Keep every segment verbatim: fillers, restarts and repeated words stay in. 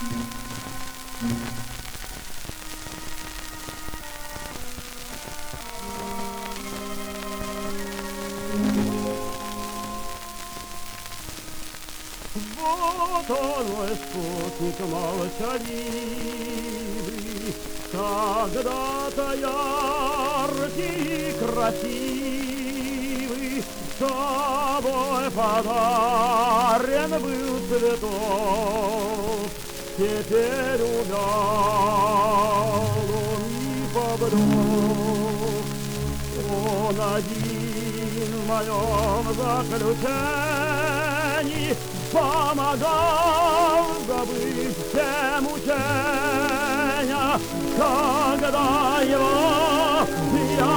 Вот он, мой спутник молчаливый, когда-то яркий и красивый, тобой подарен был цветок, теперь увял он и поблек. Он один в моем заключении помогал забыть все мучения, когда его я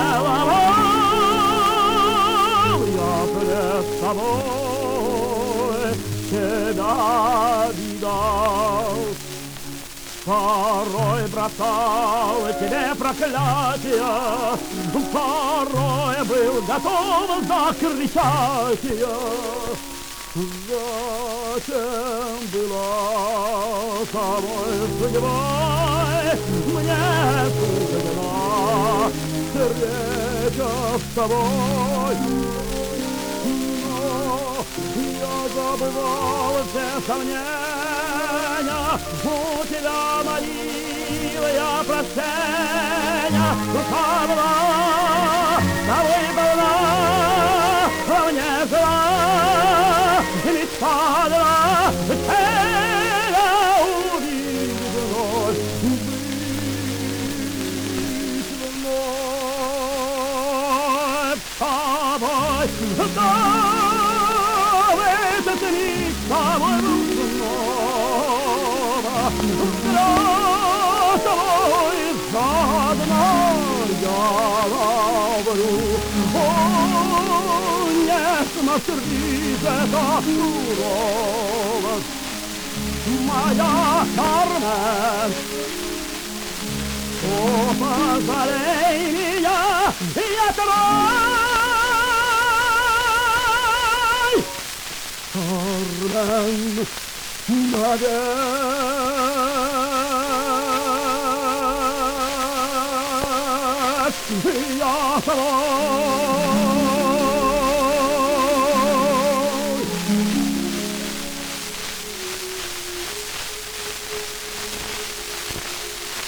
целовал, я пред тобой тебя видал. Порой бросал тебе проклятия, порой был готов закричать я. Зачем была собой судьбой мне суждена встреча с тобой? Но я забывал все сомнения, у тебя молил я прощения, душа была тобой полна, во мне жила. Ведь падала тебя увидеть вновь, быть вновь с тобой, да, в этот миг с тобой снова, здравствуй, заодно я говорю, о, не смотри, это суровость моя, Кармен. О, позволей меня, я твой, Кармен, навек я твой.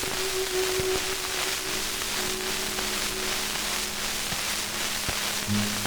Mm-hmm.